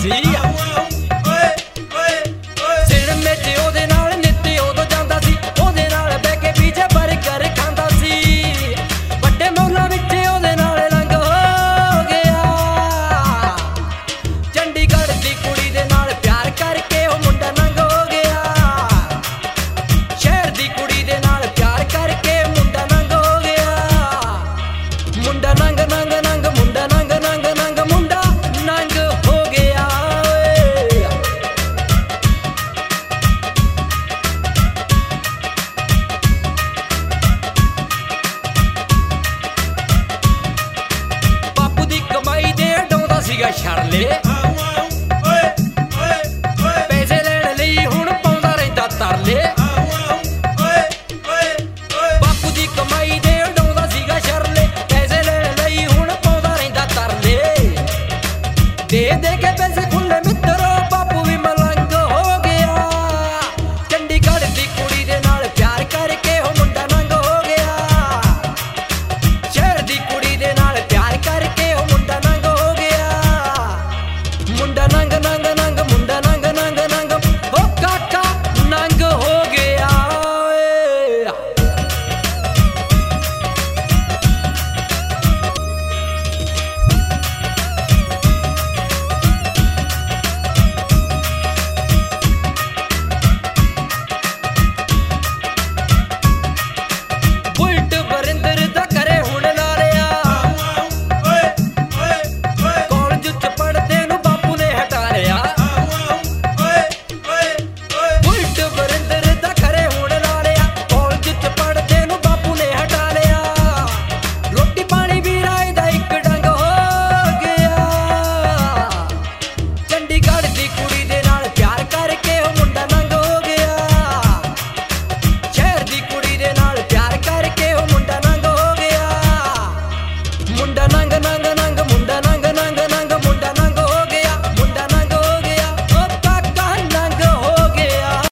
ਸੀ ਸਿਰ ਵਿੱਚ ਉਹਦੇ ਨਾਲ ਨਿੱਤ ਉਦੋਂ ਜਾਂਦਾ ਸੀ ਉਹਦੇ ਨਾਲ ਬਹਿ ਕੇ ਪੀਜੇ ਬਰਗਰ ਖਾਂਦਾ ਸੀ ਵੱਡੇ ਮੌਲਾਂ ਵਿੱਚ ਉਹਦੇ ਨਾਲ ਲੰਘ ਹੋ ਗਿਆ ਚੰਡੀਗੜ੍ਹ ਦੀ ਕੁੜੀ ਦੇ ਨਾਲ ਪਿਆਰ ਕਰਕੇ ਉਹ ਮੁੰਡਾ ਨੰਗ ਹੋ ਗਿਆ ਸ਼ਹਿਰ ਦੀ ਕੁੜੀ ਦੇ ਨਾਲ ਪਿਆਰ ਕਰਕੇ ਮੁੰਡਾ ਨੰਗ ਹੋ ਗਿਆ ਮੁੰਡਾ ਨੰਗ ਨੰਗ ਨੰਗ ਮੁੰਡਾ ਨੰਗ ਨੰਗ ਨੰਗ ਮੁੰਡਾ ਨੰਗ ਹੋ ਗਿਆ ਬਾਪੂ ਦੀ ਕਮਾਈ ਦੇ ਡਾਉਂਦਾ ਸੀਗਾ ਛੜਲੇ